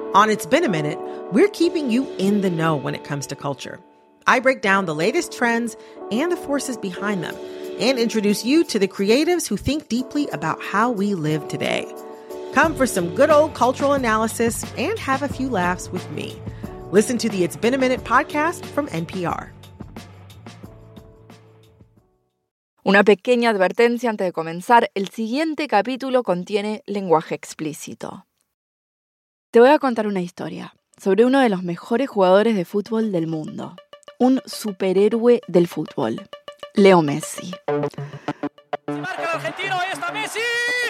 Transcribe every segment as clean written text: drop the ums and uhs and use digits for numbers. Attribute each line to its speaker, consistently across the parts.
Speaker 1: On It's Been a Minute, we're keeping you in the know when it comes to culture. I break down the latest trends and the forces behind them, and introduce you to the creatives who think deeply about how we live today. Come for some good old cultural analysis and have a few laughs with me. Listen to the It's Been a Minute podcast from NPR.
Speaker 2: Una pequeña advertencia antes de comenzar. El siguiente capítulo contiene lenguaje explícito. Te voy a contar una historia sobre uno de los mejores jugadores de fútbol del mundo. Un superhéroe del fútbol. Leo Messi.
Speaker 3: Marca el argentino, ahí está Messi.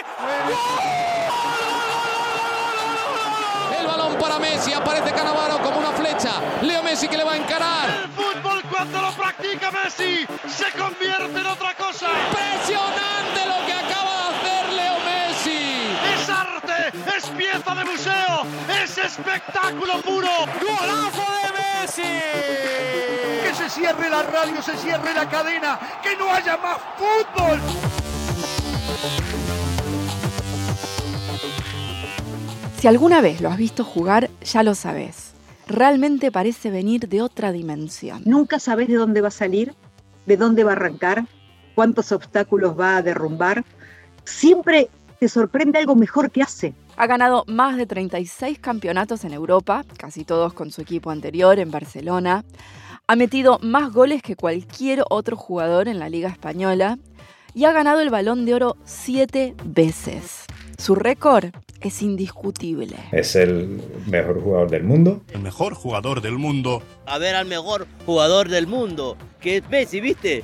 Speaker 4: El balón para Messi, aparece Cannavaro como una flecha. Leo Messi que le va a encarar.
Speaker 5: El fútbol cuando lo practica Messi se convierte en otra cosa.
Speaker 4: Impresionante lo que acaba de hacer Leo Messi.
Speaker 5: Es arte, es pieza de museo, es espectáculo puro.
Speaker 3: ¡Golazo de Messi!
Speaker 5: Que se cierre la radio, se cierre la cadena, que no haya más fútbol.
Speaker 2: Si alguna vez lo has visto jugar, ya lo sabes. Realmente parece venir de otra dimensión.
Speaker 6: Nunca sabes de dónde va a salir, de dónde va a arrancar, cuántos obstáculos va a derrumbar. Siempre te sorprende algo mejor que hace.
Speaker 2: Ha ganado más de 36 campeonatos en Europa, casi todos con su equipo anterior en Barcelona. Ha metido más goles que cualquier otro jugador en la Liga Española y ha ganado el Balón de Oro 7 veces. Su récord es indiscutible.
Speaker 7: Es el mejor jugador del mundo.
Speaker 8: El mejor jugador del mundo.
Speaker 9: A ver al mejor jugador del mundo, que es Messi, ¿viste?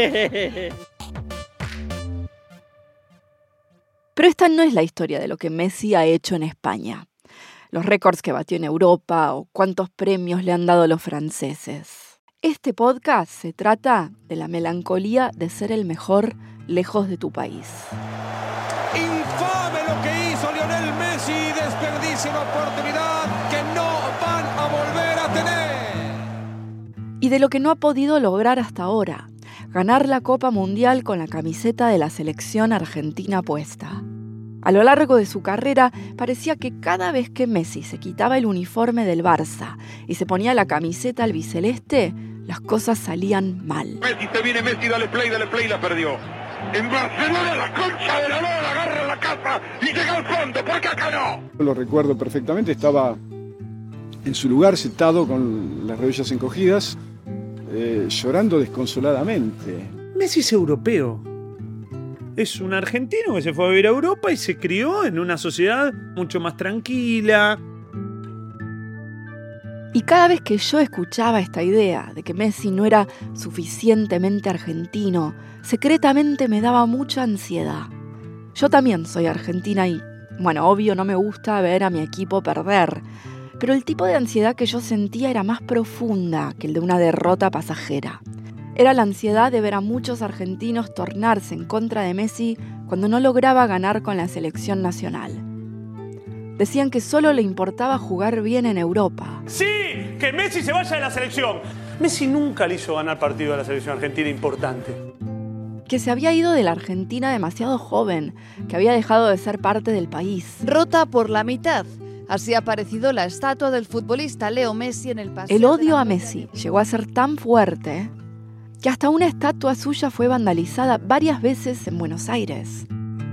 Speaker 2: Pero esta no es la historia de lo que Messi ha hecho en España. Los récords que batió en Europa o cuántos premios le han dado los franceses. Este podcast se trata de la melancolía de ser el mejor lejos de tu país.
Speaker 3: Infame lo que hizo Lionel Messi, desperdicia una oportunidad que no van a volver a tener.
Speaker 2: Y de lo que no ha podido lograr hasta ahora, ganar la Copa Mundial con la camiseta de la selección argentina puesta. A lo largo de su carrera, parecía que cada vez que Messi se quitaba el uniforme del Barça y se ponía la camiseta albiceleste, las cosas salían mal.
Speaker 5: Messi, te viene Messi, dale play, la perdió. En Barcelona la concha de la lora agarra la casa y llega al fondo, ¿por qué acá no?
Speaker 10: Lo recuerdo perfectamente, estaba en su lugar sentado con las rodillas encogidas, llorando desconsoladamente.
Speaker 11: Messi es europeo. Es un argentino que se fue a vivir a Europa y se crió en una sociedad mucho más tranquila.
Speaker 2: Y cada vez que yo escuchaba esta idea de que Messi no era suficientemente argentino, secretamente me daba mucha ansiedad. Yo también soy argentina y, bueno, obvio no me gusta ver a mi equipo perder, pero el tipo de ansiedad que yo sentía era más profunda que el de una derrota pasajera. Era la ansiedad de ver a muchos argentinos tornarse en contra de Messi cuando no lograba ganar con la selección nacional. Decían que solo le importaba jugar bien en Europa.
Speaker 11: ¡Sí! ¡Que Messi se vaya de la selección! Messi nunca le hizo ganar partido a la selección argentina importante.
Speaker 2: Que se había ido de la Argentina demasiado joven, que había dejado de ser parte del país.
Speaker 12: Rota por la mitad. Así ha aparecido la estatua del futbolista Leo Messi en el paseo.
Speaker 2: El odio a Messi llegó a ser tan fuerte que hasta una estatua suya fue vandalizada varias veces en Buenos Aires.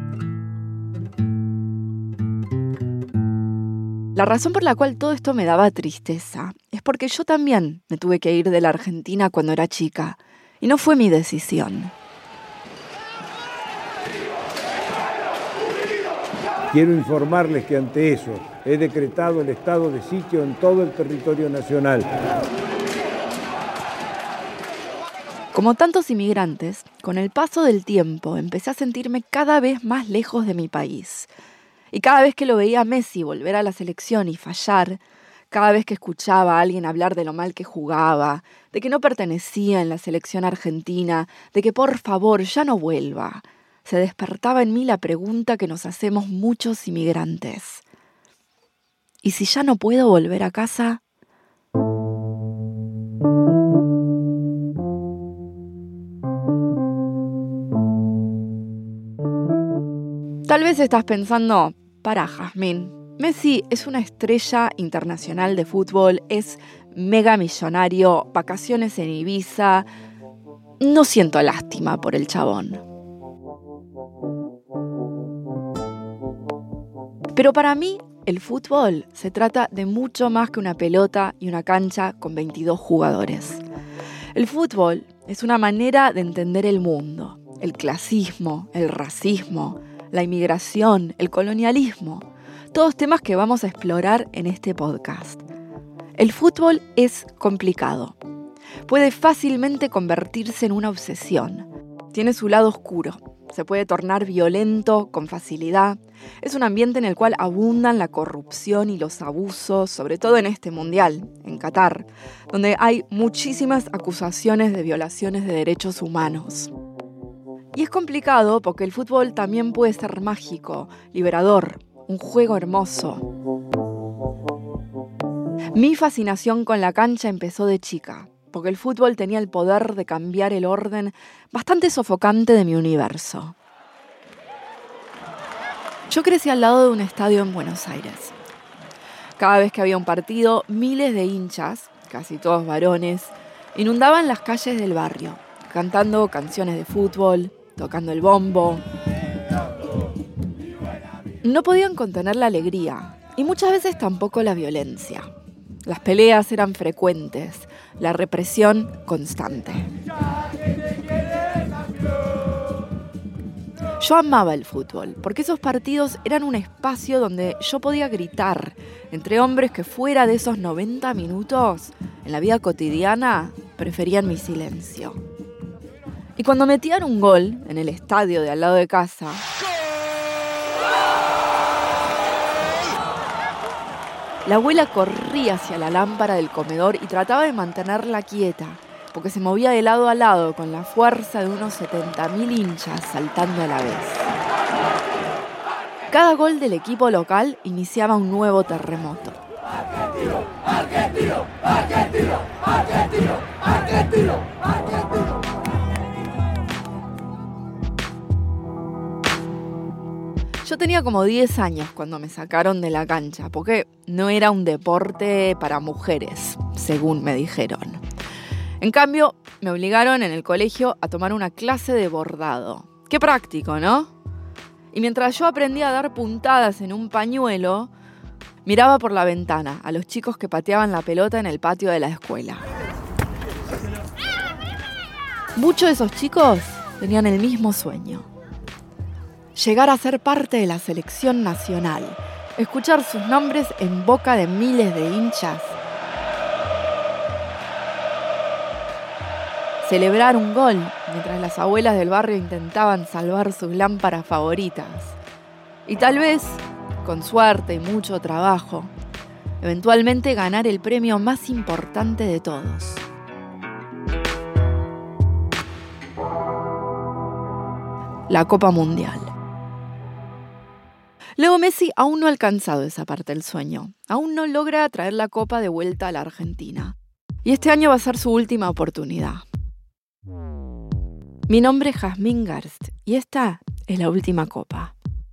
Speaker 2: La razón por la cual todo esto me daba tristeza es porque yo también me tuve que ir de la Argentina cuando era chica, y no fue mi decisión.
Speaker 13: Quiero informarles que ante eso he decretado el estado de sitio en todo el territorio nacional.
Speaker 2: Como tantos inmigrantes, con el paso del tiempo empecé a sentirme cada vez más lejos de mi país. Y cada vez que lo veía a Messi volver a la selección y fallar, cada vez que escuchaba a alguien hablar de lo mal que jugaba, de que no pertenecía en la selección argentina, de que por favor ya no vuelva, se despertaba en mí la pregunta que nos hacemos muchos inmigrantes. ¿Y si ya no puedo volver a casa? Tal vez estás pensando, pará, Jazmín, Messi es una estrella internacional de fútbol, es mega millonario, vacaciones en Ibiza. No siento lástima por el chabón. Pero para mí, el fútbol se trata de mucho más que una pelota y una cancha con 22 jugadores. El fútbol es una manera de entender el mundo, el clasismo, el racismo, la inmigración, el colonialismo, todos temas que vamos a explorar en este podcast. El fútbol es complicado. Puede fácilmente convertirse en una obsesión. Tiene su lado oscuro. Se puede tornar violento con facilidad. Es un ambiente en el cual abundan la corrupción y los abusos, sobre todo en este mundial, en Qatar, donde hay muchísimas acusaciones de violaciones de derechos humanos. Y es complicado porque el fútbol también puede ser mágico, liberador, un juego hermoso. Mi fascinación con la cancha empezó de chica, porque el fútbol tenía el poder de cambiar el orden bastante sofocante de mi universo. Yo crecí al lado de un estadio en Buenos Aires. Cada vez que había un partido, miles de hinchas, casi todos varones, inundaban las calles del barrio, cantando canciones de fútbol, tocando el bombo. No podían contener la alegría, y muchas veces tampoco la violencia. Las peleas eran frecuentes, la represión constante. Yo amaba el fútbol, porque esos partidos eran un espacio donde yo podía gritar entre hombres que fuera de esos 90 minutos, en la vida cotidiana, preferían mi silencio. Y cuando metían un gol en el estadio de al lado de casa, la abuela corría hacia la lámpara del comedor y trataba de mantenerla quieta, porque se movía de lado a lado con la fuerza de unos 70.000 hinchas saltando a la vez. Cada gol del equipo local iniciaba un nuevo terremoto. ¡Argentino! ¡Argentino! ¡Argentino! ¡Argentino! ¡Argentino! ¡Argentino! Yo tenía como 10 años cuando me sacaron de la cancha, porque no era un deporte para mujeres, según me dijeron. En cambio, me obligaron en el colegio a tomar una clase de bordado. Qué práctico, ¿no? Y mientras yo aprendía a dar puntadas en un pañuelo, miraba por la ventana a los chicos que pateaban la pelota en el patio de la escuela. Muchos de esos chicos tenían el mismo sueño. Llegar a ser parte de la selección nacional, escuchar sus nombres en boca de miles de hinchas, celebrar un gol mientras las abuelas del barrio intentaban salvar sus lámparas favoritas y tal vez, con suerte y mucho trabajo, eventualmente ganar el premio más importante de todos. La Copa Mundial. Leo Messi aún no ha alcanzado esa parte del sueño. Aún no logra traer la Copa de vuelta a la Argentina. Y este año va a ser su última oportunidad. Mi nombre es Jazmín Gerst y esta es la última Copa.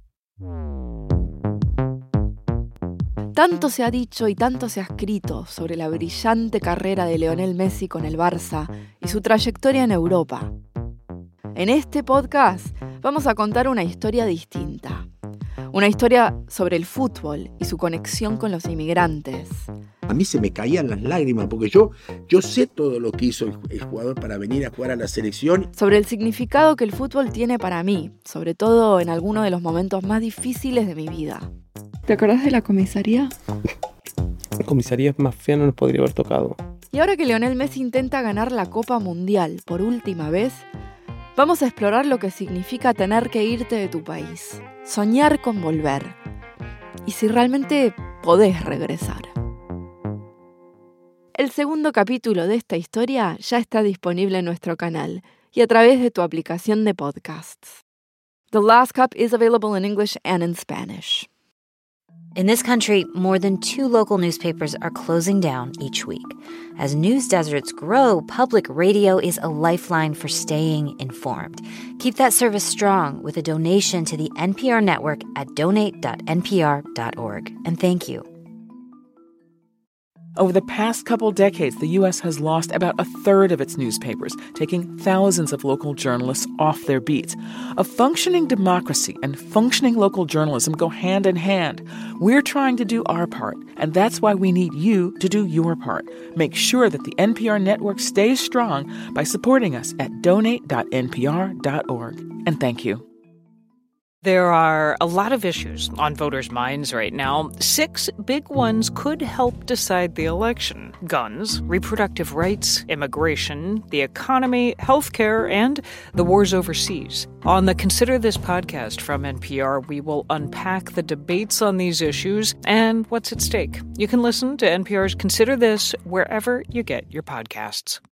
Speaker 2: Tanto se ha dicho y tanto se ha escrito sobre la brillante carrera de Lionel Messi con el Barça y su trayectoria en Europa. En este podcast vamos a contar una historia distinta. Una historia sobre el fútbol y su conexión con los inmigrantes.
Speaker 14: A mí se me caían las lágrimas porque yo sé todo lo que hizo el jugador para venir a jugar a la selección.
Speaker 2: Sobre el significado que el fútbol tiene para mí, sobre todo en algunos de los momentos más difíciles de mi vida. ¿Te acordás de la comisaría?
Speaker 15: La comisaría más fea no nos podría haber tocado.
Speaker 2: Y ahora que Lionel Messi intenta ganar la Copa Mundial por última vez, vamos a explorar lo que significa tener que irte de tu país, soñar con volver, y si realmente podés regresar. El segundo capítulo de esta historia ya está disponible en nuestro canal y a través de tu aplicación de podcasts. The Last Cup is available in English and in Spanish.
Speaker 16: In this country, more than 2 local newspapers are closing down each week. As news deserts grow, public radio is a lifeline for staying informed. Keep that service strong with a donation to the NPR network at donate.npr.org. And thank you.
Speaker 17: Over the past couple decades, the U.S. has lost about 1/3 of its newspapers, taking thousands of local journalists off their beats. A functioning democracy and functioning local journalism go hand in hand. We're trying to do our part, and that's why we need you to do your part. Make sure that the NPR network stays strong by supporting us at donate.npr.org. And thank you.
Speaker 18: There are a lot of issues on voters' minds right now. 6 big ones could help decide the election: guns, reproductive rights, immigration, the economy, healthcare, and the wars overseas. On the Consider This podcast from NPR, we will unpack the debates on these issues and what's at stake. You can listen to NPR's Consider This wherever you get your podcasts.